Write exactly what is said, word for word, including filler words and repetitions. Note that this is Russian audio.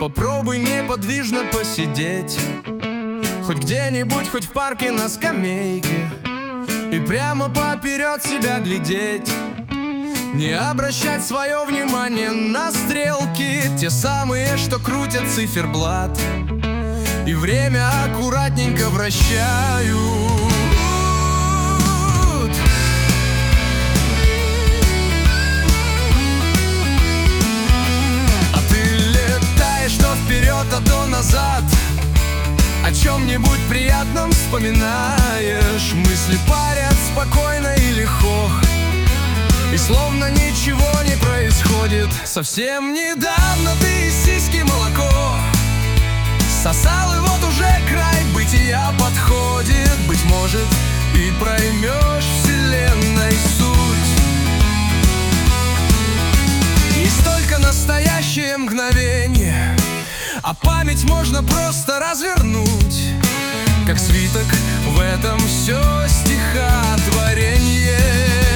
Попробуй неподвижно посидеть, хоть где-нибудь, хоть в парке на скамейке, и прямо поперед себя глядеть. Не обращать свое внимание на стрелки, те самые, что крутят циферблат, и время аккуратненько вращают. А ты летаешь то вперед, а то назад, о чем-нибудь приятном вспоминаешь. Мысли парят спокойно и легко, и словно ничего не происходит. Совсем недавно ты из сиськи молоко сосал, и вот уже край бытия подходит. Быть может, и проймешь вселенной суть. Есть только настоящее мгновение, а память можно просто развернуть, как свиток, в этом все стихотворение.